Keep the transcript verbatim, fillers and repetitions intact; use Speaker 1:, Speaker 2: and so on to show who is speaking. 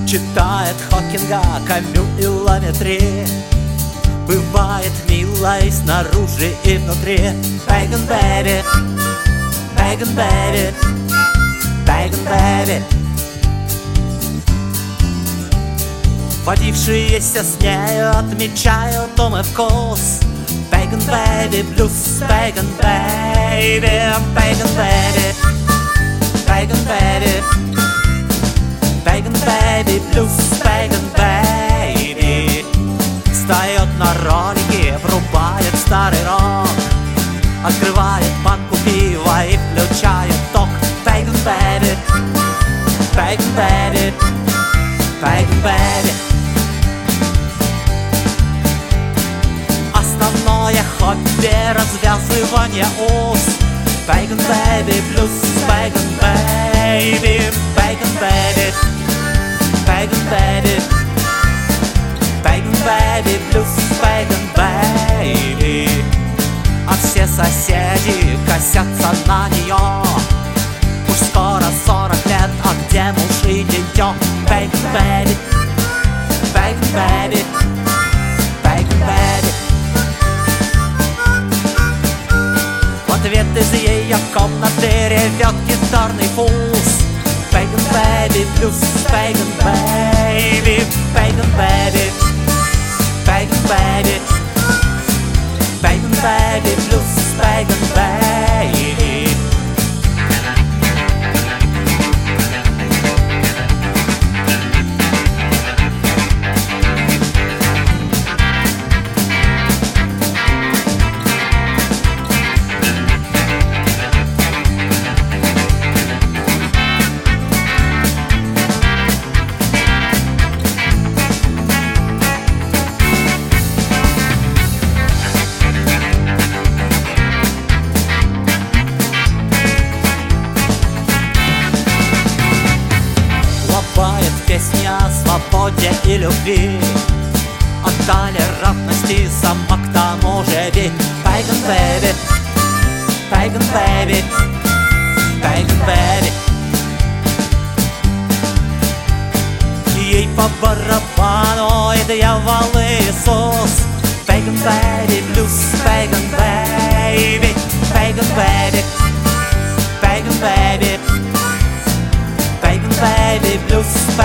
Speaker 1: Читает Хокинга, Камю и Ламетри. Бывает милой снаружи и внутри. Pagan baby, pagan baby, pagan baby. Водившиеся с нею отмечают дом и вкус. Pagan baby blues, pagan baby, pagan baby, pagan baby, pagan baby blues, pagan baby. Встает на ролики, врубает старый рок, открывает банку пива и включает ток. Pagan baby, pagan baby, pagan baby. Основное хобби — развязывание ус. Pagan baby blues, pagan baby, pagan baby, pagan baby, pagan baby blues, pagan baby. А все соседи косятся на нее. Уж скоро сорок лет, а где муж и дитё? Pagan baby, pagan baby, pagan baby. В ответ из ее комнаты ревет гитарный фуз. Pagan baby blues, pagan baby, pagan baby, pagan baby, pagan baby blues, pagan baby. Песни о свободе и любви, о толерантности сама к тому же ви. Pagan baby, pagan baby, pagan baby. Ей по барабану и дьявол Иисус. Pagan baby blues, pagan baby, pagan baby, pagan baby, pagan baby blues.